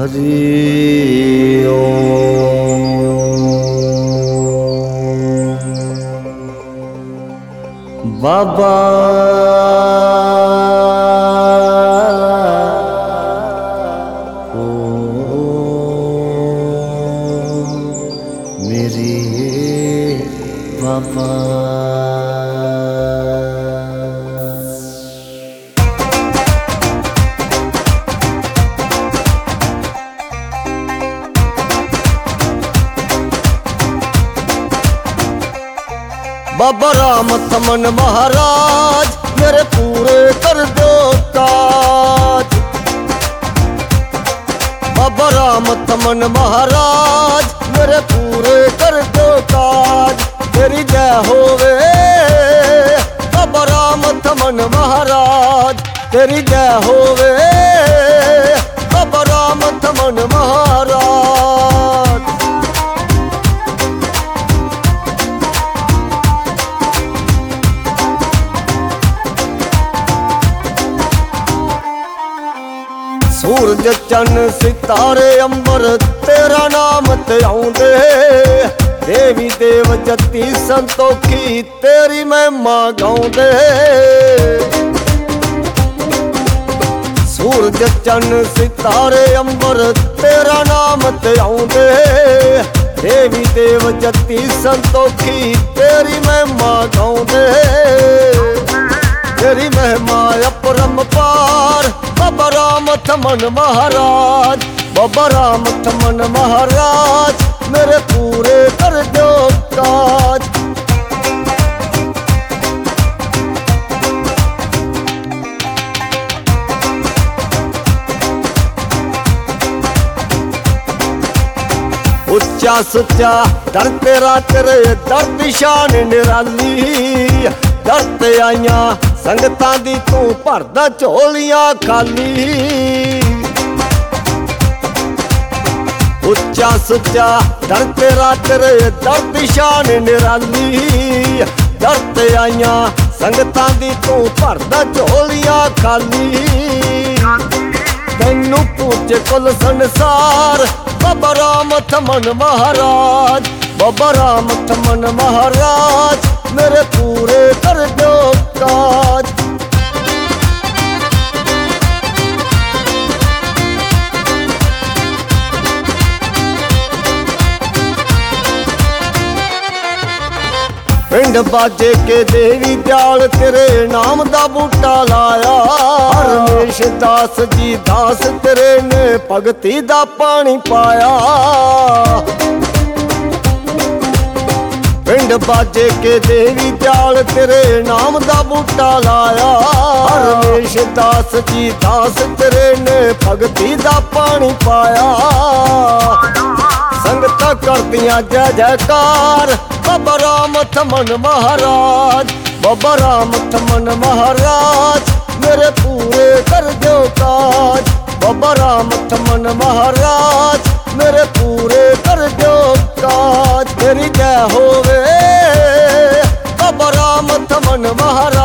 हरि ओम। बाबा ओ मेरे बाबा। बाबा राम थमन महाराज मेरे पूरे कर दो काज। बाबा राम थमन महाराज मेरे पूरे कर दो काज। तेरी जय होवे बाबा राम थमन महाराज, तेरी जय होवे बाबा राम थमन महाराज। सूरज चन्न सितारे अंबर तेरा नाम ते आउंदे। देवी देव जती संतोखी तेरी महिमा गाउंदे। सूरज चन्न सितारे अंबर तेरा नाम ते आउंदे। देवी देव जती संतोखी तेरी महिमा गाउंदे। तेरी महिमा अपरंपार बाबा राम थमन महाराज। बाबा राम थमन महाराज मेरे पूरे कर दो काज। उच्चा सुच्चा दर तेरा तेरे दर दी शान निराली। दर ते आइयां संगतां दी तू भरदा झोलियां खाली। उच्चा सुच्चा दर तेरा तेरे दर दी शान निराली। दर ते आइयां संगतां दी तू भरदा झोलियां खाली। तैनू पूजे कुल संसार बाबा राम थमन महाराज। बाबा राम थमन महाराज मेरे पूरे कर दो काज। पिंड बाजे के देवी दयाल तेरे नाम दा बूटा लाया। रमेश दास जी दास तेरे ने भगती दा पानी पाया। पिंड बाजे के देवी दयाल तेरे नाम दा बूटा लाया। रमेश दास जी दास तेरे ने भगती दा पानी पाया। संगत करदियां जय जयकार बाबा राम थमन महाराज। बाबा राम थमन महाराज मेरे पूरे कर दो काज। बाबा राम थमन महाराज मेरे पूरे कर दो काज। तेरी जय होवे बाबा राम थमन महाराज।